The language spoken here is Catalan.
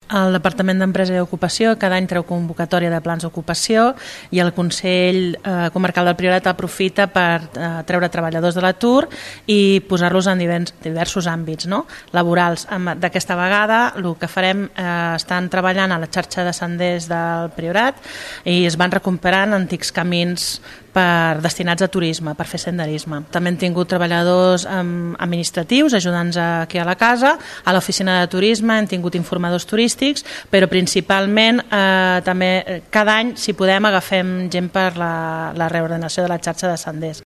El Departament d'Empresa i Ocupació cada any treu convocatòria de plans d'ocupació i el Consell Comarcal del Priorat aprofita per treure treballadors de l'atur i posar-los en diversos àmbits, no? Laborals. D'aquesta vegada el que farem, estan treballant a la xarxa de senders del Priorat i es van recuperant antics camins destinats a turisme, per fer senderisme. També hem tingut treballadors administratius ajudant-nos aquí a la casa, a l'oficina de turisme hem tingut informadors turístics, però principalment també cada any, si podem, agafem gent per la reordenació de la xarxa de senders.